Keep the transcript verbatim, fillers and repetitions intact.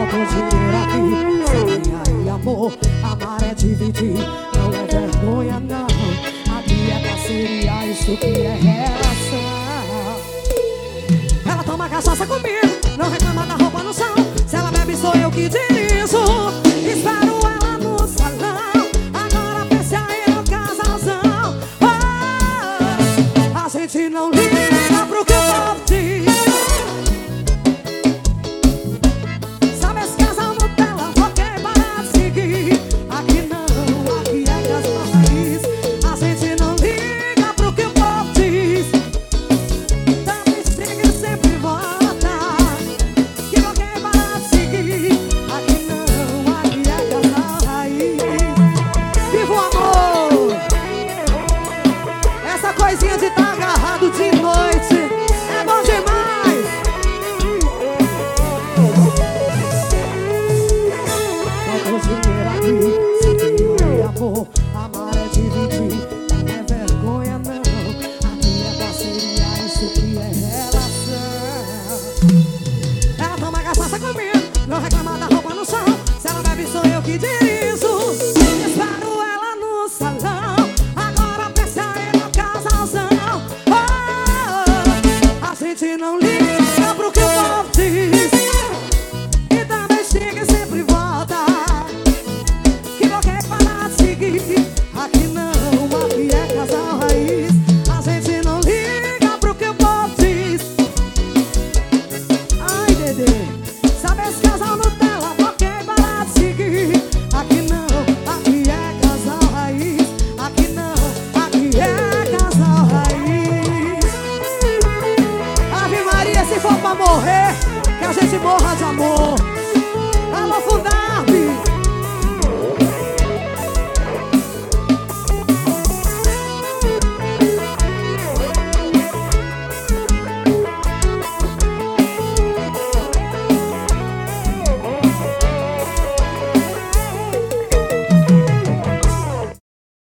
Falta dinheiro aqui, sem aí amor. Amar é dividir, não é vergonha não. Aqui é parceria, isso que é relação. Ela toma cachaça comigo, não reclama da roupa no chão. Se ela bebe sou eu que dirijo. Espero ela no salão. Agora pense aí no casalzão. Oh, a gente não liga pro que o povo diz. Sabe esse casal Nutella, ok, para de seguir. Aqui não, aqui é casal raiz. A gente não liga pro que o povo diz. Também chega e sempre volta. Que ok, para de seguir. Aqui não, aqui é casal raiz. Viva o amor! Essa coisinha de estar agarrado de noite é bom demais. Falta dinheiro aqui, sem dinheiro amor. Amar é dividir, não é vergonha não. Aqui é parceria, isso que é relação. Ela toma cachaça comigo, não reclama da roupa no chão. Se ela bebe sou eu que dirijo. Espero ela no salão. Agora pense aí no casalzão. Oh, a gente não liga pro que o povo diz. E também chega e sempre volta. Que bloqueio para de seguir. Aqui não, aqui é casal raiz. A gente não liga pro que o povo diz. Ai, Dedê, sabe esse casal Nutella, bloqueio para de seguir. Aqui não, aqui é casal raiz. Aqui não, aqui é casal raiz. Ave Maria, se for pra morrer, que a gente morra de amor.